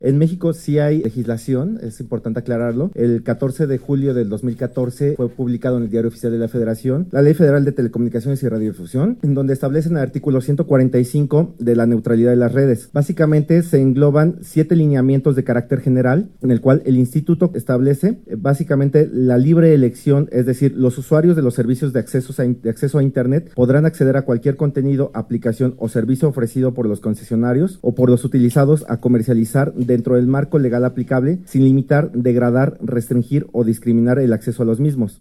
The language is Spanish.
En México sí hay legislación, es importante aclararlo. El 14 de julio del 2014 fue publicado en el Diario Oficial de la Federación la Ley Federal de Telecomunicaciones y Radiodifusión, en donde establecen el artículo 145 de la neutralidad de las redes. Básicamente se engloban 7 lineamientos de carácter general, en el cual el instituto establece básicamente la libre elección, es decir, los usuarios de los servicios de acceso a Internet podrán acceder a cualquier contenido, aplicación o servicio ofrecido por los concesionarios o por los utilizados a comercializar dentro del marco legal aplicable, sin limitar, degradar, restringir o discriminar el acceso a los mismos.